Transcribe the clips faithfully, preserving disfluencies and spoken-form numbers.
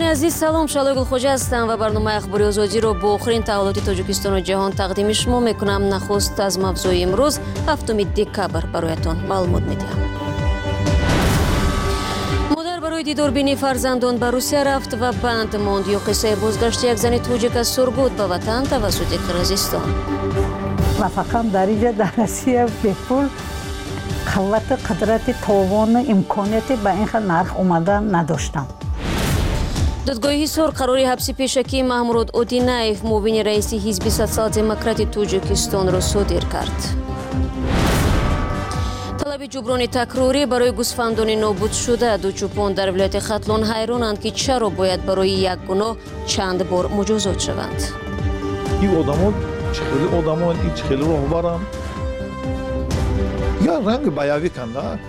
عزیز سلام، شالوی گلخوجه هستم و برنامه اخباری آزادی رو با آخرین تحولات تاجیکستان و جهان تقدیم شما میکنم. نخست از موضوع امروز هفتم دکبر برایتان معلومات میدم. مادر برای دیداربینی فرزندان به روسیه رفت و بند ماند. یا قصه بازگشت یک زن توجیک از سرگود به وطن توسط قرقیزستان. نفقم در اینجا در روسیه به پول قوت قدرت توان امکانیتی به این خیلی نرخ اومدن نداشتم. دادگاه حصار قرار حبس پیشکی محمود اودینایف معاون رئیس حزب سوسیال دموکرات تاجیکستان را صادر کرد. طلب جبران تکراری برای گوسفندان نابود شده. دو چوپان در ولایت ختلان حیرانند که چرا باید برای یک گناه چند بار مجازات شوند. این آدمان خیلی آدمان این خیلی راهبرند یا رنگ بیاوی کنده.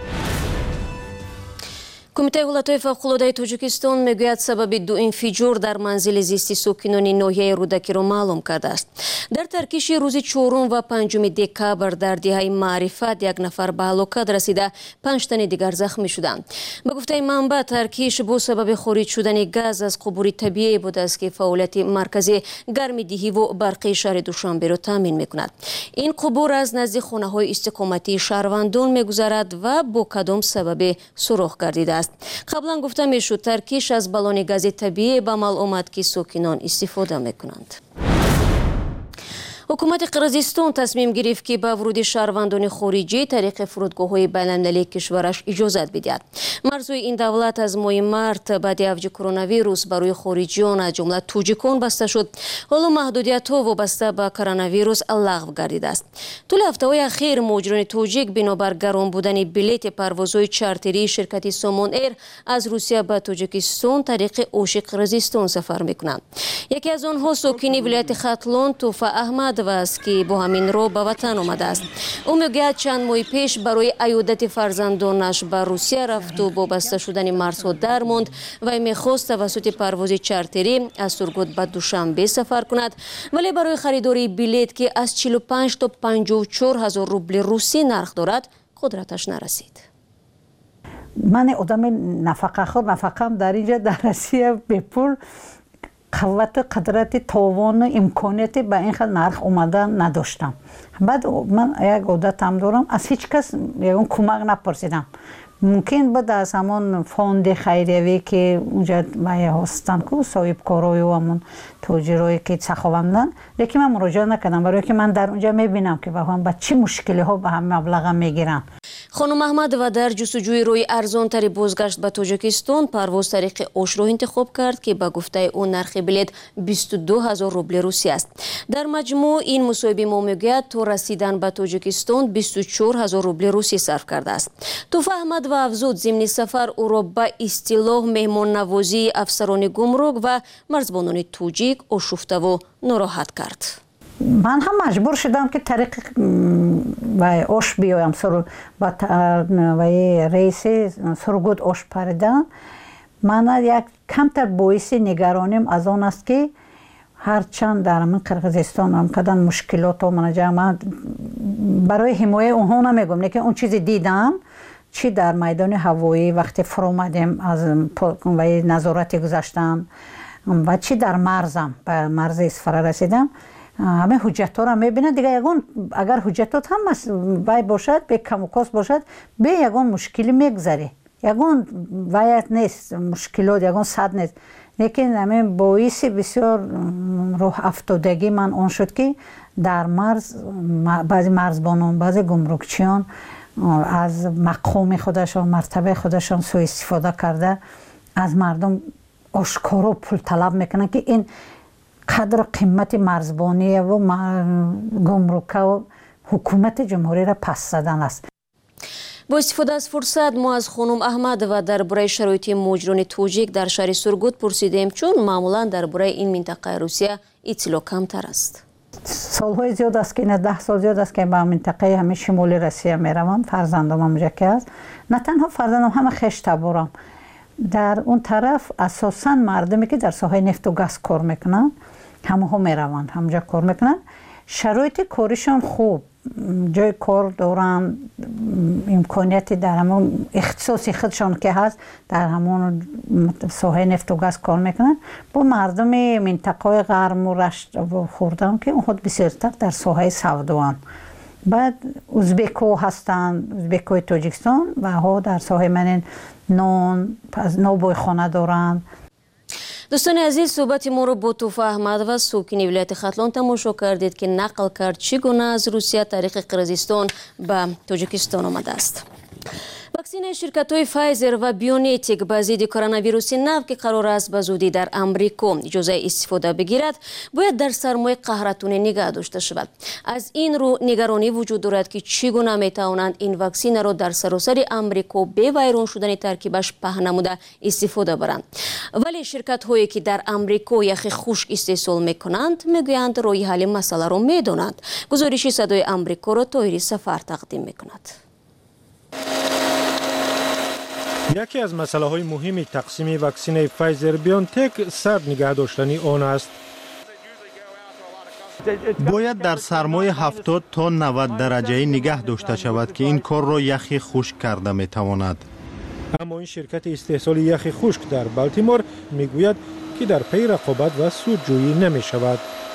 کمیته ولایت‌های فوق‌العاده تاجیکستان میگوید سبب دو انفجار در منزل زیستی ساکنان ناحیه رودکی را معلوم کرده است. در ترکیش روز چهارم و پنجم دکبر در دهه معرفت یک نفر به هلاکت رسیده، پنج تن دیگر زخمی شدند. به گفته منبع ترکیش با سبب خارج شدن گاز از قبور طبیعی بوده است که فعالیت مرکزی گرم دهی و برقی شهر دوشنبه را تامین میکند. این قبور از نزد خانه‌های استقامتی شهروندان میگذرد و با کدام سبب سوراخ گردیده است. قبلا گفته میشد ترکیش از بالون گاز طبیعی به عمل آمد که ساکنان استفاده میکنند. حکومت قرقیزستان تصمیم گرفت که به ورود شهروندان خارجی طریق فرودگاه‌های بین‌المللی کشورش اجازت بدهد. مرزهای این دولت از ماه مارت بعد اوج کرونا ویروس برای خارجیان از جمله توجیکان بسته شد. حالا محدودیت‌ها وابسته به کرونا ویروس لغو گردیده است. طول هفته‌های اخیر مهاجران توجیک بنابر گران بودن بلیط پروازهای چارتری شرکت سامان ایر از روسیه به تاجیکستان طریق اوش قرقیزستان سفر می‌کنند. یکی از آنها ساکن ولایت ختلان توفا احمد و است که با همین رو به وطن آمده است. او میگوید چند ماه پیش برای عیادت فرزندانش به روسیه رفت و با بسته شدن مرزها در ماند و میخواست توسط پرواز چارتری از سرگود به دوشنبه سفر کند، ولی برای خریداری بلیط که از چهل و پنج تا پنجاه و چهار هزار روبل روسی نرخ دارد قدرتش نرسید. من آدم نفقه خور نفقم در اینجا در روسیه به پول قوت قدرت توان امکانیتی به این خیلی نرخ اومدن نداشتم. بعد من یک عادت هم دارم از هیچ کس یکون کمک نپرسیدم. ممکن بود از همون فوند خیریوی که اونجا مایه هستن که صاحب کارای و همون تاجرایی که سخاوندن، لیکن من مراجعه نکردم برای که من در اونجا میبینم که با هم با چی مشکلی ها به هم مبلغ میگیرن. خانم احمد و در جستجوی روی ارزان تری بازگشت به تاجیکستان پرواز طریق اوش را انتخاب کرد که به گفته او نرخ بلیط بیست و دو هزار روبل روسی است. در مجموع این مصاحبه ما میگوید تا رسیدن به تاجیکستان بیست و چهار هزار روبل روسی صرف کرده است. توفا احمد و افزود ضمن سفر او را به اصطلاح مهمان نوازی افسران گمرک و مرزبانان توجیک آشفته و ناراحت کرد. من هم مجبور شدم که طریق و اوش بیایم سر با و رئیس سرگود اوش پردن. من یک کمتر باعث نگرانیم از آن است که هرچند در من قرقیزستان هم کدام مشکلات و منجا من برای حمایت اونها نمیگم، لیکن اون چیزی دیدم چی در میدان هوایی وقتی فرامدیم از و نظارت گذاشتم و چی در مرزم به مرز اصفهان رسیدم، همه حجت‌ها را می‌بینن دیگه. یگان اگر حجتات هم وای باشد به کم و کاست باشد به یگان مشکلی میگذره، یگان وایت نیست مشکلات یگان صد نیست، لیکن همین باعث بسیار روح افتادگی من اون شد که در مرز بعضی مرزبانان بعضی گمرکچیان از مقام خودشان مرتبه خودشان سوء استفاده کرده از مردم آشکارا پول طلب میکنن که این قدر قیمت مرزبانی و گمرک و حکومت جمهوری را پس زدن است. با استفاده از فرصت ما از خانم احمد و درباره شرایط مهاجران توجیک در شهر سرگود پرسیدیم، چون معمولا درباره این منطقه روسیه اطلاع کمتر است. سالهای زیاد است که نه ده سال زیاد است که به منطقه همه شمال روسیه میروم. فرزندم اونجا که است، نه تنها فرزندم همه خش تبارم. در اون طرف اساساً مردمی که در ساحه نفت و گاز کار میکنن همه ها میروند همونجا کار میکنن. شرایط کارشان خوب جای کار دارن، امکانیتی در همون اختصاصی خودشان که هست در همون ساحه نفت و گاز کار میکنن. با مردم منطقه غرم و رشت و خوردن که خود بسیارتر در ساحه سودان. بعد ازبکو هستن، ازبکوی تاجیکستان و ها در ساحه من نان از نوبای خانه دارن. دوستان عزیز، صحبت ما رو با توفیق احمد و ساکن ولایت ختلان تماشا کردید که نقل کرد چگونه از روسیه طریق قرقیزستان به تاجیکستان آمده است. واکسین شرکت‌های فایزر و بیونیتیک با ضد کرونا ویروس نو که قرار است به زودی در امریکا اجازه استفاده بگیرد، باید در سرمای قهرتونه نگاه داشته شود. از این رو نگرانی وجود دارد که چگونه میتوانند این واکسین را در سراسر امریکا به ویران شدن ترکیبش پهن نموده استفاده برند. ولی شرکت‌هایی که در امریکا یخ خشک استحصال میکنند میگویند راه حل مسئله را میدانند. گزارش صدای امریکا را طاهری سفر تقدیم میکند. یکی از مسئله های مهم تقسیم واکسین فایزر بیونتک سرد نگه داشتن آن است. باید در سرمای هفتاد تا نود درجه نگه داشته شود که این کار را یخی خشک کرده می تواند. اما این شرکت استحصال یخ خشک در بالتیمور میگوید که در پی رقابت و سودجویی نمی شود.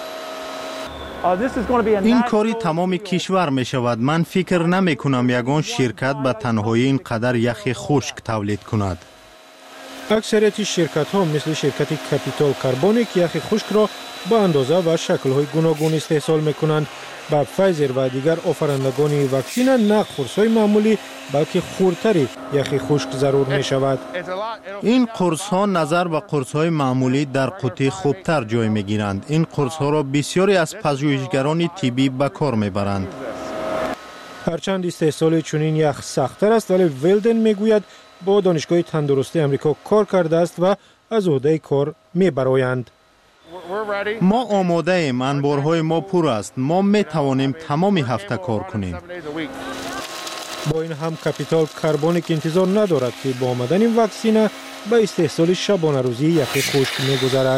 این کاری تمام کشور می شود. من فکر نمی کنم یگان شرکت به تنهایی این قدر یخ خشک تولید کند. اکثریت شرکت ها مثل شرکت کپیتال کربونیک یخ خشک را با اندازه و شکل های گوناگون استحصال می کنند. با فایزر و دیگر آفرندگان واکسین نه قرص های معمولی بلکه خردتری یخ خشک ضرور می شود. این قرص ها نظر به قرص های معمولی در قوطی خوبتر جای می گیرند. این قرص ها را بسیاری از پژوهشگران طبی به کار می برند. هرچند استحصال چنین یخ سخت‌تر است، ولی ولدن می گوید با دانشگاه تندرستی امریکا کار کرده است و از عهده کار می برآیند. ما آماده ایم، انبارهای ما پر است. ما می توانیم تمام هفته کار کنیم. با این هم کپیتال کربونیک انتظار ندارد که با آمدن این واکسینه به استحصال شبانه روزی یخ خشک می‌گذرد.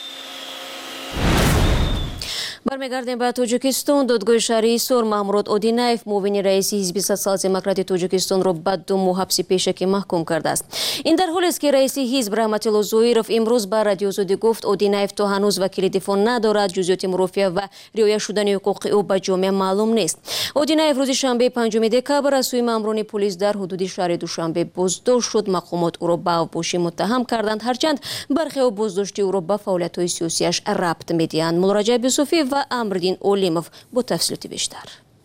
برمیگردیم به تاجیکستان. دادگاه شهری ایسور محمود اودینایف معاون رئیس حزب سوسیال دموکرات تاجیکستان را به دو ماه حبس پیشکی محکوم کرده است. این در حالی است که رئیس حزب رحمت الله زویرов امروز به رادیو آزادی گفت اودینایف تا هنوز وکیل دفاع ندارد. جزئیات مرافعه و رعایت شدن حقوق او به جامعه معلوم نیست. اودینایف روز شنبه پنجم دکبر از سوی ماموران پلیس در حدود شهر دوشنبه بازداشت شد. مقامات او را به اوباشی متهم کردند، هرچند برخی او بازداشتی او را به فعالیت‌های سیاسیش ربط می‌دهند. مولارجب یوسفی و امردین اولیموف با تفصیلات بیشتر.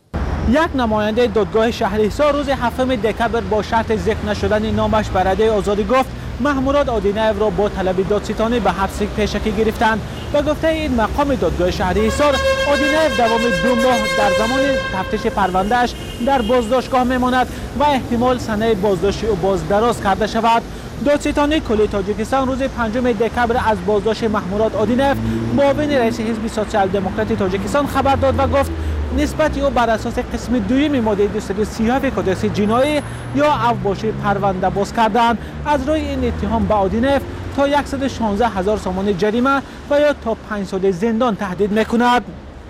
یک نماینده دادگاه شهر ایسار روز هفتم دکبر با شرط ذکر نشدن نامش به رادیو آزادی گفت محمود اودینایف را با طلب دادستانی به حبس پیشکی گرفتند. و گفته این مقام دادگاه شهر ایسار اودینایف دوام دو ماه در زمان تفتیش پروندهش در بازداشتگاه میماند و احتمال سنه بازداشت او باز دراز کرده شود. دادستانی کل تاجیکستان روز پنجم دکبر از بازداشت محمود اودینایف معاون رئیس حزب سوسیال دموکرات تاجیکستان خبر داد و گفت نسبت او بر اساس قسم دوم ماده دویست و سی و هفت کدس جنایی یا اوباشی پرونده باز کردند. از روی این اتهام به اودینایف تا صد و شانزده هزار سومان جریمه و یا تا پنج سال زندان تهدید میکند.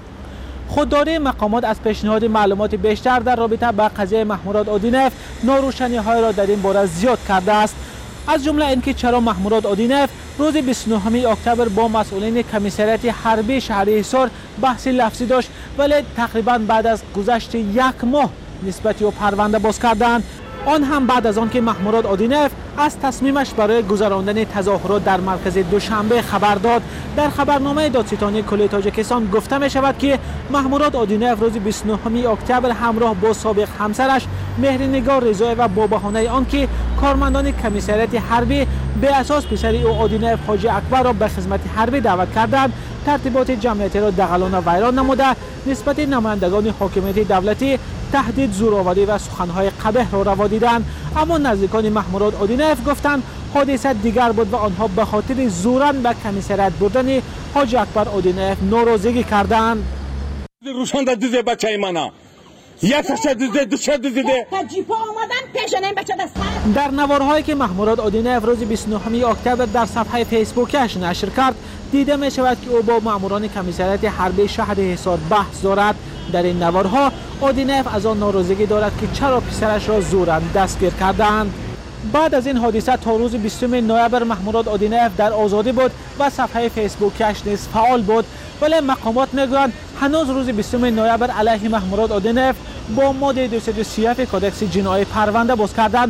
خودداری مقامات از پیشنهاد معلومات بیشتر در رابطه با قضیه محمود اودینایف ناروشنی‌های را در این باره زیاد کرده است. از جمله اینکه چرا محمود اودینایف روز بیست و نهم اکتبر با مسئولین کمیسریات حربی شهر ایسار بحث لفظی داشت، ولی تقریبا بعد از گذشت یک ماه نسبت او پرونده باز کردند. آن هم بعد از آن که محمود اودینایف از تصمیمش برای گذراندن تظاهرات در مرکز دوشنبه خبر داد. در خبرنامه دادستانی کل تاجیکستان گفته می شود که محمود اودینایف روز بیست و نهم اکتبر همراه با سابق همسرش مهرنگار رضایی و با بهانه آنکه کارمندان کمیسریات حربی به اساس پسر او اودینایف حاجی اکبر را به خدمت حربی دعوت کردند، ترتیبات جمعیتی را دغلان و ویران نموده نسبت نمایندگان حاکمیت دولتی تهدید، زورآوری و سخنهای قبیح را روا دیدند. اما نزدیکان محمود اودینایف گفتند حادثه دیگر بود و آنها به خاطر زورن به کمیسریات بردن حاجی اکبر اودینایف ناراضگی کردند. روشان در دوزه بچه منه یک سشه دوزه دوشه دوزیده جیپا آمدن پیشنه بچه دست. در نوارهایی که محمود اودینایف روز بیست و نهم اکتبر در صفحه فیسبوکش نشر کرد دیده می شود که او با ماموران کمیسریات حربی شهر ایسار بحث دارد. در این نوارها اودینف از آن ناراضگی دارد که چرا پسرش را زوراً دستگیر کردند. بعد از این حادثه تا روز بیستم نوامبر محمود اودینف در آزادی بود و صفحه فیسبوکش نیز فعال بود، ولی مقامات میگویند هنوز روز بیستم نوامبر علیه محمود اودینف با ماده دویست و سی و هفت کودکس جنایی پرونده باز کردند.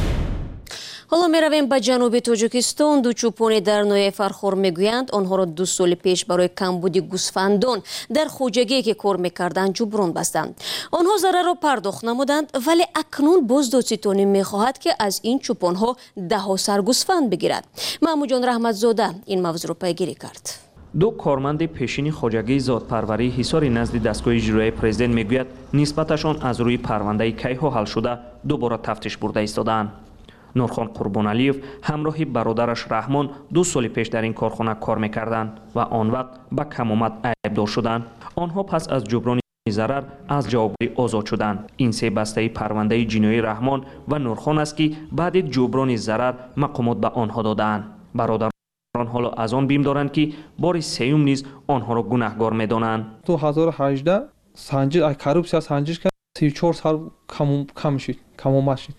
حالا می رویم به جنوب تاجیکستان. دو چوپانی در ناحیه فرخور میگویند آنها را دو سال پیش برای کمبود گوسفندان در خوجگی که کار میکردند جبران بستند. آنها ضرر را پرداخت نمودند، ولی اکنون باز دادستانی میخواهد که از این چوپانها ده ها سر گوسفند بگیرد. محمود جان رحمتزاده این موضوع را پیگیری کرد. دو کارمند پیشین خوجگی زادپروری حصار نزد دستگاه اجرایی پرزیدنت میگوید نسبتشان از روی پرونده کیها حل شده دوباره تفتیش برده ایستادند. نورخان قربانعلیев همراه برادرش رحمان دو سال پیش در این کارخانه کار میکردند و آن وقت به کمامت عیبدار شدند. آنها پس از جبران ضرر از جوابدهی آزاد شدند. این سه بسته پرونده جنایی رحمان و نورخان است که بعد جبران ضرر مقامات به آنها دادند. برادران حالا از آن بیم دارند که بار سوم نیز آنها را گناهکار میدانند. دو هزار و هجده سنجش کورپسیا سنجش کرد، سی و چهار سال کم کم شد، کم شد.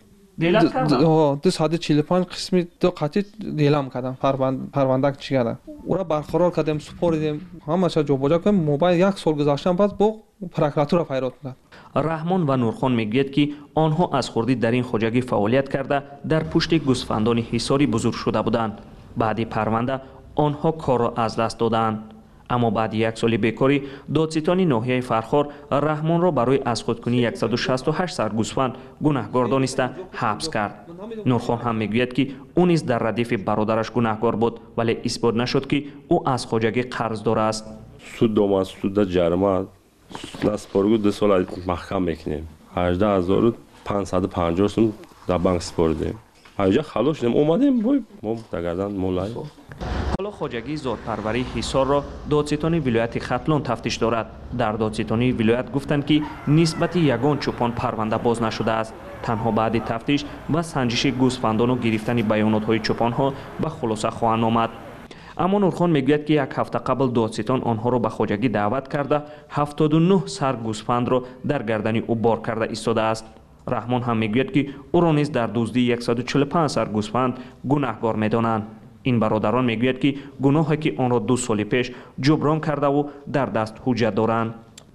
دو ساعت چهل و پنج قسمی دو قطعی دیلم کردم پرونده چی کردم اورا برقرار کردم سپردیم همه چیز جابجا کردم. موبایل یک سال گذشتم بعد با پروکراتور پیدا کردم. رحمان و نورخان میگوید که آنها از خوردی در این خوجگی فعالیت کرده در پشت گوسفندان حصاری بزرگ شده بودند. بعد پرونده آنها کار را از دست دادند. اما بعد یک سال بیکاری دادستانی ناحیه فرخار رحمان را برای از خودکنی صد و شصت و هشت سر گوسفند گناهکار دانسته حبس کرد. نورخان هم میگوید که او نیز در ردیف برادرش گناهکار بود، ولی اثبات نشد که او از خوجگی قرضدار است. سود دوم سود جریمه نسپارگو دو سال محکم میکنیم. هجده هزار و پانصد و پنجاه سوم در بانک سپردیم. هجا خلاص شدیم اومدیم بای ما دگردن مولای. حالا خوجگی زادپروری حصار را دادستانی ولایت ختلان تفتیش دارد. در دادستانی ولایت گفتند که نسبت یگان چوپان پرونده باز نشده است. تنها بعد تفتیش و سنجش گوسفندان و گرفتن بیانات های چوپان ها به خلاصه خواهند آمد. اما نورخان میگوید که یک هفته قبل دادستان آنها را به خوجگی دعوت کرده هفتاد و نه سر گوسفند را در گردن او بار کرده ایستاده است. رحمان هم میگوید که او را نیز در دزدی صد و چهل و پنج سر گوسفند گناهکار میدانند. این برادران میگوید که گناهی که آن را دو سال پیش جبران کرده و در دست حجت دارند.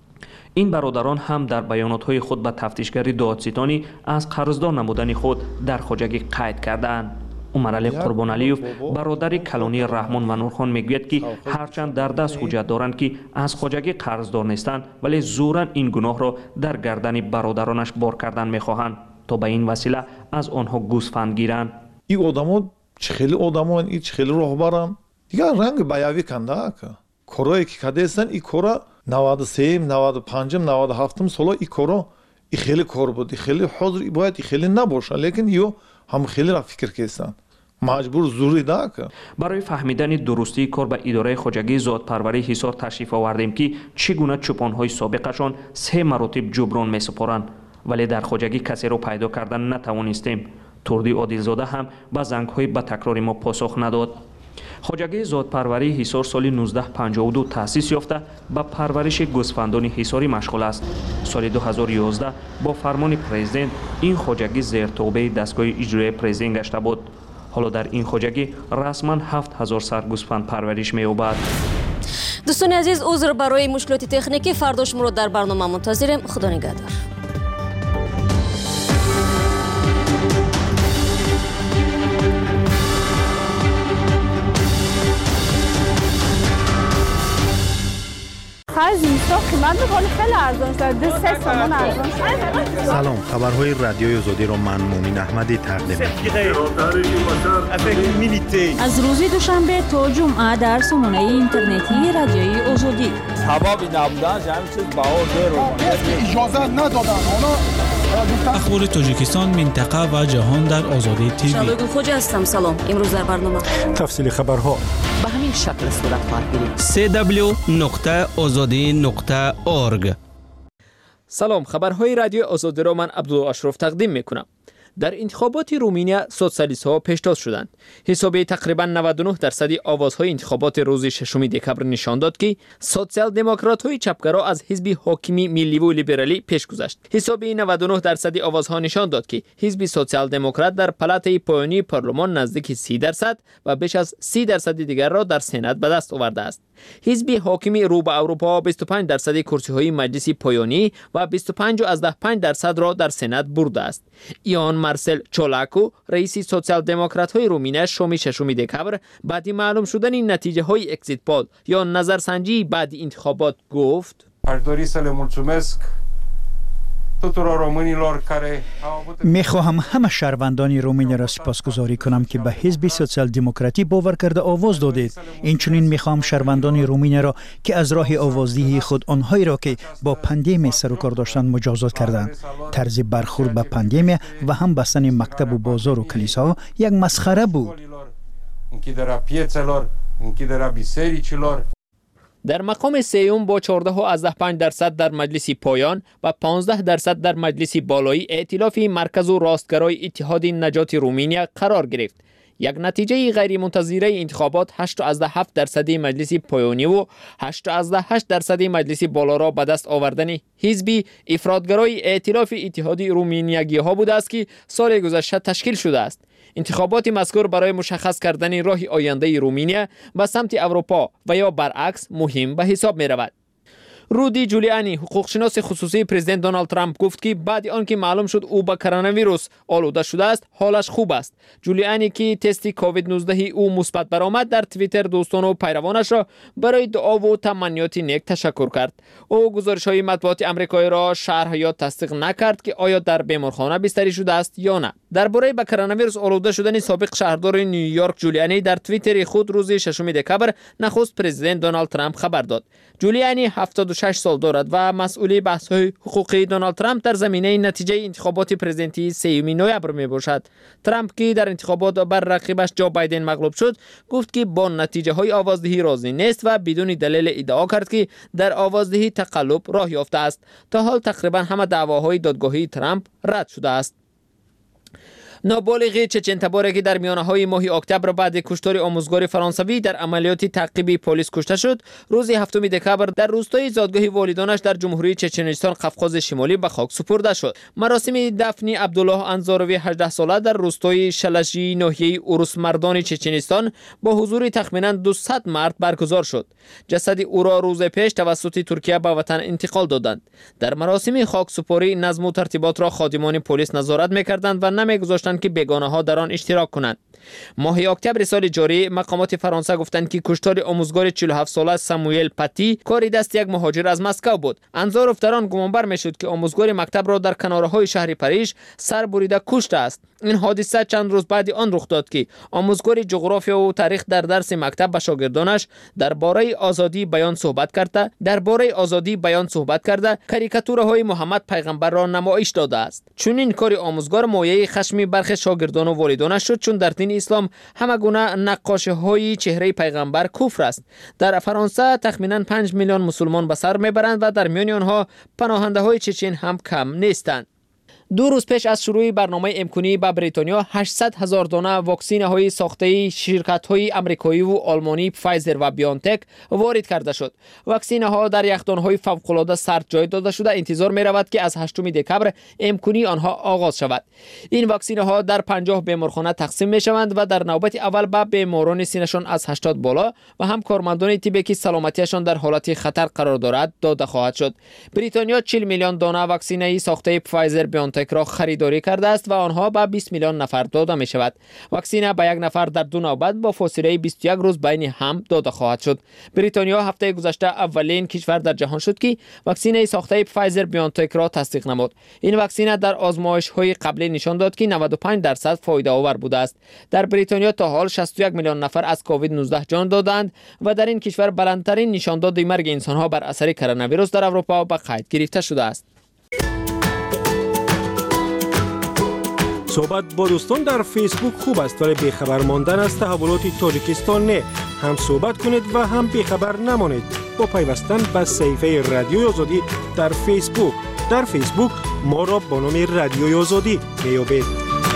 این برادران هم در بیاناتهای خود به تفتیشگری دادستانی از قرضدار نمودن خود در خوجگی قید کردند. عمرعلی قربانعلیев برادر کلانی رحمان و نورخان میگوید که هرچند در دست حجت دارند که از خوجگی قرضدار نیستند، ولی زوراً این گناه را در گردن برادرانش بار کردن میخواهند تا به این وسیله از آنها گوسفند گیرند. این آدما چه خیلی آدمان این چه خیلی راهبرم دیگه رنگ بیاوی کنده که کارایی که کرده هستن این کارا نود و سه نود و پنج نود و هفت سال این کارا این خیلی کار بود، این خیلی حاضر باید این خیلی نباشه، لیکن یو هم خیلی را فکر کردن مجبور زوری ده که برای فهمیدن درستی کار به اداره خوجگی زادپروری حصار تشریف آوردیم که چگونه چوپان‌های سابقشان سه مراتب جبران می‌سپارند، ولی در خوجگی کسی را پیدا کردن نتوانستیم. توردی عادلزاده هم به زنگ‌های به تکرار ما پاسخ نداد. خوجگی زادپروری حصار سال نوزده پنجاه و دو تأسیس یافته به پرورش گوسفندان حصاری مشغول است. سال دو هزار و یازده با فرمان پرزیدنت این خوجگی زیر توبه دستگاه اجرایی پرزیدنت گشته بود. حالا در این خوجگی رسما هفت هزار سر گوسفند پرورش می‌یابد. دوستان عزیز، عذر برای مشکلات تکنیکی، فردا شما را در برنامه منتظریم. خدا نگهدار. خرج اینستا قیمت می‌کنه خیلی ارزان شده، دو سه تومان ارزان شده. سلام، خبرهای رادیوی آزادی را من مومن احمدی تقدیم می‌کنم. از روز دوشنبه تا جمعه در سامانه اینترنتی رادیوی آزادی. سببی نبودن همین چیز بهار داره. اجازه ندادن. حالا اخبار تاجیکستان، منطقه و جهان در آزادی تیوی. شادو خوجا هستم. سلام. امروز در برنامه تفصیل خبرها به همین شکل صورت خواهد گرفت. سی دبلیو نقطه آزادی نقطه اورگ. سلام، خبرهای رادیو آزادی را من عبدالله اشرف تقدیم میکنم. در انتخابات رومانیا سوسیالیست‌ها پیشتاز شدند. حساب تقریبا نود و نه درصد آوازهای انتخابات روز ششم دکبر نشان داد که سوسیال دموکرات‌های چپگرا از حزب حاکمی ملی و لیبرالی پیش گذشت. حساب نود و نه درصد آوازها نشان داد که حزب سوسیال دموکرات در پلات پایانی پارلمان نزدیک سی درصد و بیش از سی درصد دیگر را در سنا به دست آورده است. حزب حاکمی رو به اروپا بیست و پنج درصد کرسی‌های مجلس پایانی و بیست و پنج و پنج درصد را در سنا برده است. ایان مارسل چولاکو رئیس سوسیال دموکرات‌های رومانیا شام ششم دکبر بعد معلوم شدن نتیجه‌های اکزیت پول یا نظرسنجی بعد انتخابات گفت: میخواهم همه شهروندان رومانیا را سپاسگزاری کنم که به حزب سوسیال دموکراتی باور کرده آواز دادید. اینچنین میخواهم شهروندان رومانیا را که از راه آوازدهی خود آنهایی را که با پاندمی سر و کار داشتند مجازات کردند. طرز برخورد به پاندمی و هم بستن مکتب و بازار و کلیسا یک مسخره بود. در مقام سوم با چهارده و پنج درصد در مجلس پایان و پانزده درصد در مجلس بالایی ائتلاف مرکز و راستگرای اتحاد نجات رومانیا قرار گرفت. یک نتیجه غیر منتظره انتخابات هشت و هفت درصد مجلس پایانی و هشت و هشت درصد مجلس بالا را به دست آوردن حزب افراطگرای ائتلاف اتحاد رومانیایی ها بوده است که سال گذشته تشکیل شده است. انتخابات مذکور برای مشخص کردن راه آینده رومانیا به سمت اروپا و یا برعکس مهم به حساب می رود. رودی جولیانی حقوقشناس خصوصی پرزیدنت دونالد ترامپ گفت که بعد آنکه معلوم شد او با کرونا ویروس آلوده شده است حالش خوب است. جولیانی که تست کووید نوزده او مثبت برآمد در توییتر دوستان و پیروانش را برای دعا و تمنیات نیک تشکر کرد. او گزارش‌های مطبوعات آمریکایی را شرح یا تصدیق نکرد که آیا در بیمارخانه بستری شده است یا نه. درباره با کرونا ویروس آلوده شدن سابق شهردار نیویورک جولیانی در توییتر خود روز ششم دکبر نخست پرزیدنت دونالد ترامپ خبر داد. جولیانی هفتاد و شش سال دارد و مسئول بحث‌های حقوقی دونالد ترامپ در زمینه نتیجه انتخابات پرزیدنتی سوم نوامبر می باشد. ترامپ که در انتخابات بر رقیبش جو بایدن مغلوب شد گفت که با نتیجه های آوازدهی راضی نیست و بدون دلیل ادعا کرد که در آوازدهی تقلب راه یافته است. تا حال تقریبا همه دعواهای دادگاهی ترامپ رد شده است. نابالغ چچن تباره که در میانه‌های ماه اکتبر بعد کشتار آموزگار فرانسوی در عملیات تعقیبی پلیس کشته شد، روز هفتم دکبر در روستای زادگاه والدانش در جمهوری چچنستان قفقاز شمالی به خاک سپرده شد. مراسم دفن عبدالله انزاروی هجده ساله در روستای شلشی ناحیه اروس مردان چچنستان با حضور تخمیناً دویست مرد برگزار شد. جسد او را روز پیش توسط ترکیه به وطن انتقال دادند. در مراسم خاک سپاری نظم و ترتیبات را خادمان پلیس نظارت می‌کردند و نمی‌گذاشتند که بیگانه ها در آن اشتراک کنند. ماه اکتبر سال جاری مقامات فرانسه گفتند که کشتار آموزگار چهل و هفت ساله ساموئل پاتی کاری دست یک مهاجر از مسکو بود. انزاروف در آن گمانبر میشد که آموزگار مکتب را در کناره‌های شهر پاریس سر بریده کشته است. این حادثه چند روز بعد آن رخ داد که آموزگار جغرافیا و تاریخ در درس مکتب به شاگردانش درباره آزادی بیان صحبت کرده درباره آزادی بیان صحبت کرده کاریکاتورهای محمد پیغمبر را نمایش داده است. چون این کار آموزگار مایه خشم برخی شاگردان و والدانش شد، چون در دین اسلام همه گونه نقاشی‌های چهره پیغمبر کفر است. در فرانسه تخمیناً پنج میلیون مسلمان به سر میبرند و در میان آنها پناهنده‌های چچن هم کم نیستند. دو روز پیش از شروع برنامه امکانی به بریتانیا هشتصد هزار دانه واکسین های ساخته شرکت های آمریکایی و آلمانی فایزر و بیانتک وارد کرده شد. واکسین ها در یخدان های فوق العاده سرد جای داده شده. انتظار می رود که از هشتم دکبر امکانی آنها آغاز شود. این واکسین ها در پنجاه بیمارخانه تقسیم می شوند و در نوبت اول به بیماران سینشان از هشتاد بالا و هم کارمندان طبی که سلامتیشان در حالت خطر قرار دارد داده خواهد شد. بریتانیا چهل میلیون دانه واکسین ساخته فایزر بیانتک را خریداری کرده است و آنها به بیست میلیون نفر داده می شود. واکسین به یک نفر در دو نوبت با فاصله بیست و یک روز بین هم داده خواهد شد. بریتانیا هفته گذشته اولین کشور در جهان شد که واکسین ساخته فایزر بیانتک را تصدیق نمود. این واکسین در آزمایش های قبلی نشان داد که نود و پنج درصد فایده آور بوده است. در بریتانیا تا حال شصت و یک میلیون نفر از کووید نوزده جان دادند و در این کشور بلندترین نشانداد مرگ انسان ها بر اثر کرونا ویروس در اروپا به قید گرفته شده است. صحبت با دوستان در فیسبوک خوب است، ولی بیخبر ماندن از تحولات تاجیکستان نه. هم صحبت کنید و هم بیخبر نمانید با پیوستن به صفحه رادیوی آزادی در فیسبوک. در فیسبوک ما را با نام رادیوی آزادی میابید.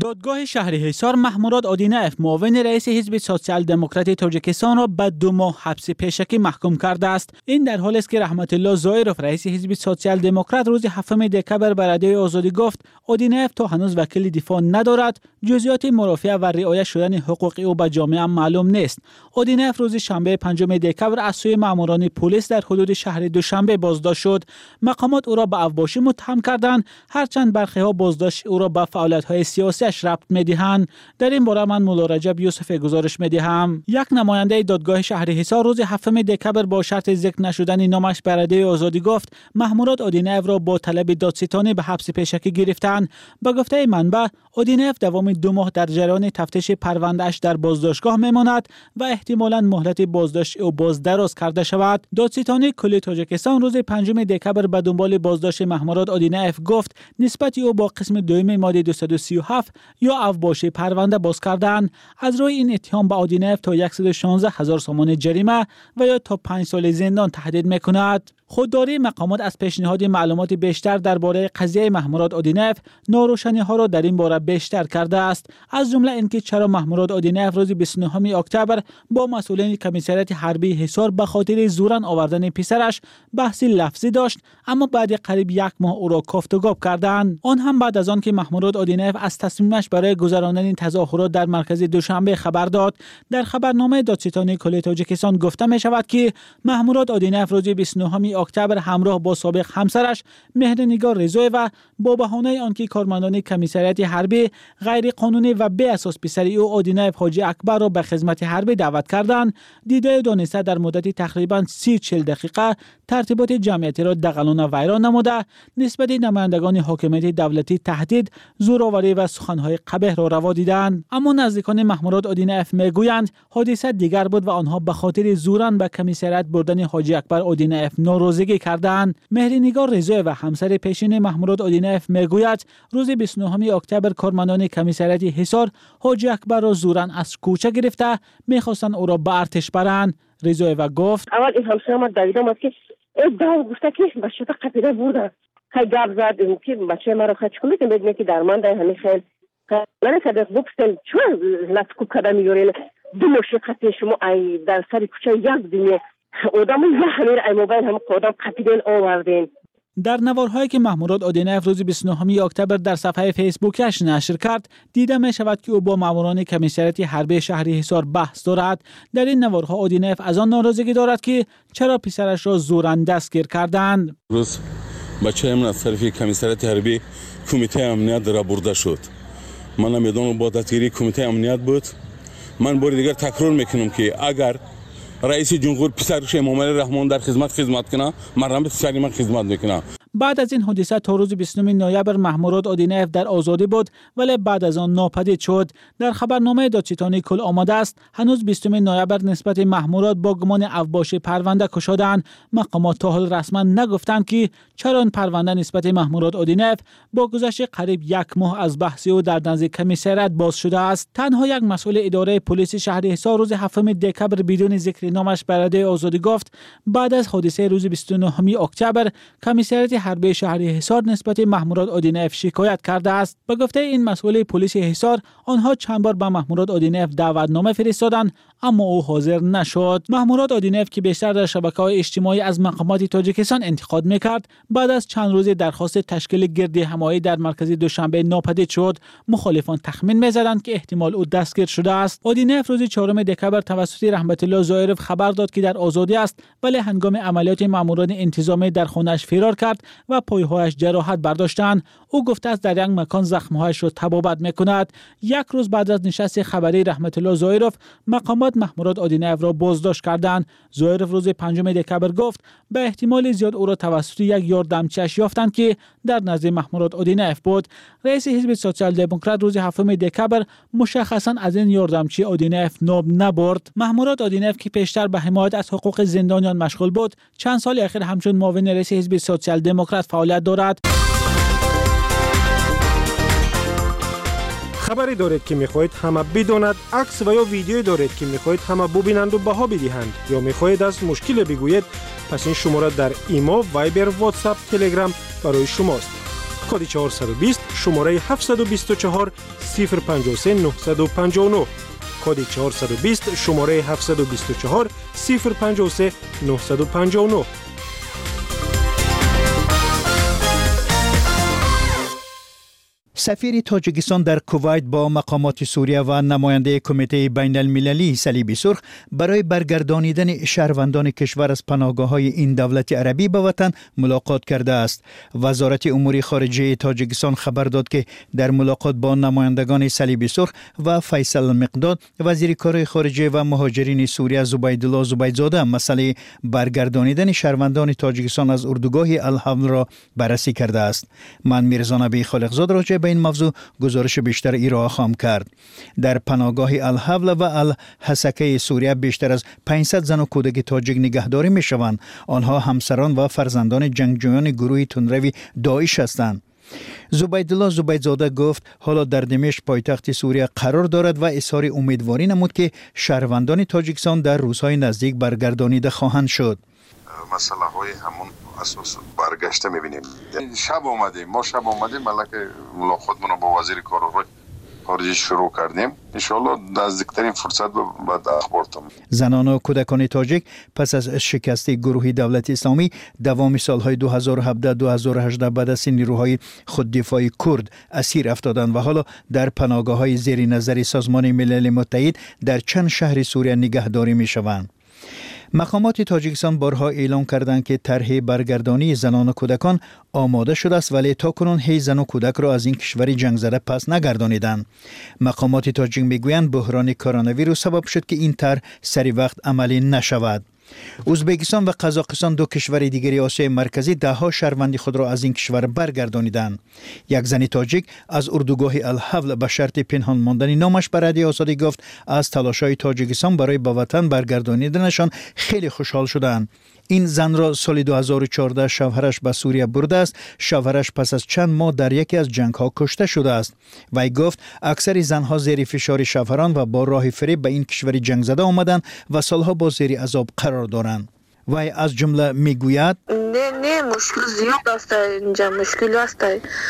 دادگاه شهر حصار محموراد آدینه‌اف معاون رئیس حزب سوسیال دموکراتی تاجیکستان را به دو ماه حبس پیشکی محکوم کرده است. این در حالی است که رحمت الله زایروف رئیس حزب سوسیال دموکرات روز هفتم دکبر به رادیوی آزادی گفت آدینه‌اف تا هنوز وکیل دفاع ندارد، جزئیات مرافعه و رعایت شدن حقوق او به جامعه معلوم نیست. آدینه‌اف روز شنبه پنجم دکبر از سوی ماموران پلیس در حدود شهر دوشنبه بازداشت شد. مقامات او را به افباشی متهم کردند، هرچند برخی ها بازداشت او را به فعالیت‌های سیاسی اش ربط می‌دهند. در این باره من مولا رجب یوسف گزارش می‌دهم. یک نماینده دادگاه شهر حصار روز هفتم دکبر با شرط ذکر نشدن نامش به رادیوی آزادی گفت محموراد آدینه‌اف را با طلب دادستانی به حبس پیشکی گرفتند. با گفته منبع آدینه‌اف دوام دو ماه در جریان تفتیش پرونده‌اش در بازداشتگاه میماند و احتمالاً مهلت بازداشت او باز دراز کرده شود. دادستانی کل تاجیکستان روز پنجم دکبر به دنبال بازداشت محموراد آدینه‌اف گفت نسبت او با قسم دوم ماده دویست و سی و هفت یا افباشی پرونده باز کردند. از روی این اتهام به آدینه‌اف تا صد و شانزده هزار سومان جریمه و یا تا پنج سال زندان تهدید می‌کند. خودداری مقامات از پیشنهاد معلومات بیشتر درباره قضیه محموراد آدینه‌اف ناروشنی‌ها را در این باره بیشتر کرده است، از جمله اینکه چرا محموراد آدینه‌اف روز بیست و نهم اکتبر با مسئولین کمیسریات حربی حصار به خاطر زورن آوردن پسرش بحثی لفظی داشت، اما بعد قریب یک ماه او را کفت و گاب کردند. آن هم بعد از آن که محموراد آدینه‌اف از تصمیمش برای گذراندن تظاهرات در مرکز دوشنبه خبر داد. در خبرنامه دادستانی کل تاجیکستان گفته می شود که محموراد آدینه‌اف روز بیست و نهم اکتبر همراه با سابق همسرش مهرنگار رضایی‌وا با بهانه آنکه کارمندان کمیسریات حربی غیر قانونی و بی اساس پسر او آدینه‌اف حاجی اکبر را به خدمت حربی دعوت کردند، دیده دانسته در مدت تقریبا سی چهل دقیقه ترتیبات جمعیتی را دغلانه و ویران نموده نسبت نمایندگان حاکمیت دولتی تهدید، زورآوری و سخن‌های قبیح را روا دیدند. اما نزدیکان محموراد آدینه‌اف میگویند حادثه دیگر بود و آنها به خاطر زوران به کمیسریات بردن حاجی اکبر آدینه‌اف ناراضگی کردند. مهرنگار رضایی‌وا و همسر پیشین محموراد آدینه‌اف میگوید روز بیست و نهم اکتبر کارمندان کمیسریات حصار حاجی اکبر را زوران از کوچه گرفته می‌خواستند او را به ارتش برند. رضایی‌وا گفت اول این همسر ما دویدم که ادعا گفته که بچه تا قپیده بوده خیلی گپ زد که بچه ما رو خچ کنید که بدونه که درمان ده همین خیلی من کده بوکسل چون لطکو کده میگوره دو مشه قطعه شما ای در سر کوچه یک دنیا آدم یه همین ای موبایل هم قدام قپیدین آوردین. در نوارهایی که محموراد آدینه‌اف روز بیست و نهم اکتبر در صفحه فیسبوکش نشر کرد دیده می شود که او با ماموران کمیسریات حربی شهر حصار بحث دارد. در این نوارها آدینه‌اف از آن ناراضگی دارد که چرا پسرش را زورن دستگیر کردند. روز بچه من از طرف کمیسریات حربی کمیته امنیت را برده شد. من میدونم با دستگیری کمیته امنیت بود. من بار دیگر تکرار میکنم که اگر رئیس جمهور پسرش امام علی رحمان در خدمت خدمت کنه من هم پسری من خدمت میکنم. بعد از این حادثه تا روز بیست و نهم نوامبر محموراد آدینه‌اف در آزادی بود ولی بعد از آن ناپدید شد. در خبرنامه دادستانی کل آماده است هنوز بیست و نهم نوامبر نسبت محموراد با گمان افباشی پرونده گشادند. مقامات تا حال رسما نگفتند که چرا این پرونده نسبت محموراد آدینه‌اف با گذشت قریب یک ماه از بحث او در نزد کمیسریات باز شده است. تنها یک مسئول اداره پلیس شهر حصار روز هفتم دکبر بدون ذکر نامش به رادیوی آزادی گفت بعد از حادثه روز بیست و نهم اکتبر کمیسریات حربی شهر حصار نسبت محموراد آدینه‌اف شکایت کرده است. به گفته این مسئول پلیس حصار آنها چند بار به محموراد آدینه‌اف دعوتنامه فرستادند اما او حاضر نشد. محموراد آدینه‌اف که بیشتر در شبکه‌های اجتماعی از مقامات تاجیکستان انتقاد می‌کرد بعد از چند روز درخواست تشکیل گردی همایی در مرکز دوشنبه ناپدید شد. مخالفان تخمین می‌زدند که احتمال او دستگیر شده است. آدینه‌اف روز چهارم دکبر توسط رحمت الله زایروف خبر داد که در آزادی است ولی هنگام عملیات ماموران انتظامی در خانه‌اش فرار کرد و پایهایش جراحت برداشتند. او گفته است در یک مکان زخم‌هایش را طبابت می‌کند. یک روز بعد از نشست خبری رحمت الله زایروف مقامات محموراد آدینه‌اف را بازداشت کردند. زایروف روز پنجم دکبر گفت به احتمال زیاد او را توسط یک یاردمچیش یافتند که در نزد محموراد آدینه‌اف بود. رئیس حزب سوسیال دموکرات روز هفتم دکبر مشخصا از این یاردمچی آدینه‌اف نام نبرد. محموراد آدینه‌اف که پیشتر به حمایت از حقوق زندانیان مشغول بود چند سال اخیر همچون معاون رئیس حزب سوسیال دموکرات فعالیت دارد. خبری دارید که میخواهید همه بداند، عکس و یا ویدیویی دارید که میخواهید همه ببینند و بها بدهند یا میخواهید از مشکل بگویید، پس این شماره در ایما، وایبر، واتساپ، تلگرام برای شماست. کد چهارصد و بیست شماره هفتصد و بیست و چهار صفر پنجاه و سه نهصد و پنجاه و نه کد چهارصد و بیست شماره هفتصد و بیست و چهار صفر پنجاه و سه نهصد و پنجاه و نه. سفیر تاجیکستان در کویت با مقامات سوریه و نماینده کمیته بین المللی صلیب سرخ برای برگردانیدن شهروندان کشور از پناهگاه‌های این دولت عربی به وطن ملاقات کرده است. وزارت امور خارجه تاجیکستان خبر داد که در ملاقات با نمایندگان صلیب سرخ و فیصل مقداد وزیر کار خارجه و مهاجرین سوریه زبیدالله زبیدزاده مسئله برگردانیدن شهروندان تاجیکستان از اردوگاه الحول را بررسی کرده است. من میرزا نبی خالقزاد راجع به این موضوع گزارش بیشتر ایرا خواهم کرد. در پناهگاه الحول و الحسکه سوریه بیشتر از پانصد زن و کودک تاجیک نگهداری می شوند. آنها همسران و فرزندان جنگجویان گروه تندروی داعش هستند. زبیدالله زبیدزاده گفت حالا در دمشق پایتخت سوریه قرار دارد و اظهار امیدواری نمود که شهروندان تاجیکستان در روزهای نزدیک برگردانیده خواهند شد. مسئله های همون اساس برگشته میبینیم. شب آمدیم ما شب آمدیم ملک ملاقاتمون رو با وزیر کار خارجه شروع کردیم. انشالله نزدیکترین فرصت بعد اخبارتم. زنان و کودکان تاجیک پس از شکست گروه دولت اسلامی دوام سالهای دو هزار و هفده دو هزار و هجده بعد از نیروهای خوددفاعی کرد اسیر افتادند و حالا در پناهگاه‌های زیر نظر سازمان ملل متحد در چند شهر سوریه نگهداری می‌شوند. مقامات تاجیکستان بارها اعلام کردند که طرح برگردانی زنان و کودکان آماده شده است ولی تاکنون هیچ زن و کودک را از این کشور جنگ زده پس نگردانیدند. مقامات تاجیک میگویند بحران کرونا ویروس سبب شد که این طرح سری وقت عملی نشود. ازبکستان و قزاقستان دو کشور دیگری آسیای مرکزی ده ها شهروند خود را از این کشور برگردانیدند. یک زن تاجیک از اردوگاه الحول به شرط پنهان ماندن نامش به رادیو آزادی گفت از تلاش‌های تاجیکستان برای به وطن برگردانیدنشان خیلی خوشحال شدند. این زن را سال دو هزار و چهارده شوهرش به سوریه برده است. شوهرش پس از چند ماه در یکی از جنگ‌ها کشته شده است. وی گفت اکثر زنها زیر فشار شوهران و با راه فریب به این کشور جنگ زده آمدند و سالها با زیر عذاب قرار دارند. وی از جمله میگوید نه نه مشکل زیاد است اینجا مشکل است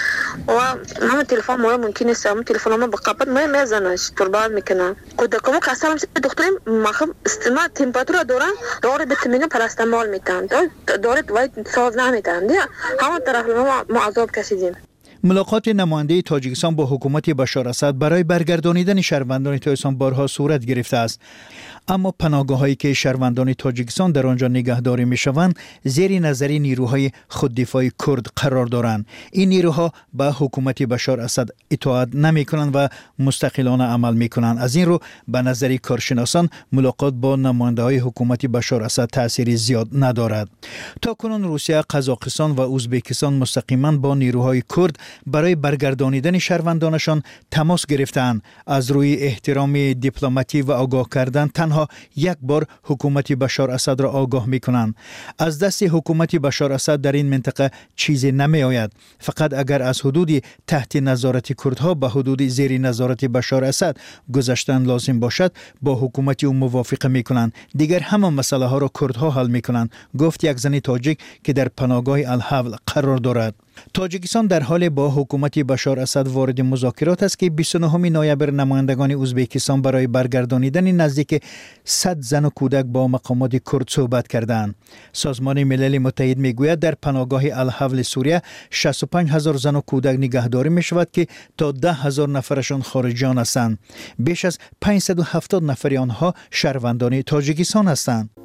و همه تلفن ما ممکن است همه تلفن ما بقبض ما میزنه تربار میکنه کودکمو کسالم دکترم مخم استماع تمپراتور دارن داره ویتامین پاراستامول میتن داره وای ساز نمیتن همه طرف ما عذاب کشیدیم. ملاقات نماینده تاجیکستان با حکومت بشار اسد برای برگردانیدن شهروندان تاجیکستان بارها صورت گرفته است. اما پناهگاه‌هایی که شهروندان تاجیکستان در آنجا نگهداری می‌شوند زیر نظر نیروهای خوددفاعی کرد قرار دارند. این نیروها به حکومت بشار اسد اطاعت نمی‌کنند و مستقلانه عمل می‌کنند. از این رو به نظر کارشناسان ملاقات با نماینده‌های حکومت بشار اسد تأثیر زیاد ندارد. تاکنون روسیه، قزاقستان و ازبکستان مستقیما با نیروهای کرد برای برگردانیدن شهروندانشان تماس گرفتند. از روی احترام دیپلماتی و آگاه کردن تنها یک بار حکومت بشار اسد را آگاه می کنند. از دست حکومت بشار اسد در این منطقه چیزی نمی آید. فقط اگر از حدود تحت نظارت کردها به حدود زیر نظارت بشار اسد گذشتن لازم باشد با حکومت او موافقه می کنند. دیگر همه مسئله ها را کردها حل می کنند، گفت یک زن تاجیک که در پناهگاه الحول قرار دارد. تاجیکستان در حال با حکومت بشار اسد وارد مذاکرات است که بیست و نهم نوامبر نمایندگان ازبکستان برای برگردانیدن نزدیک صد زن و کودک با مقامات کرد صحبت کردند. سازمان ملل متحد میگوید در پناهگاه الحول سوریه شصت و پنج هزار زن و کودک نگهداری می شود که تا ده هزار نفرشان خارجیان هستند. بیش از پانصد و هفتاد نفر آنها شهروندان تاجیکستان هستند.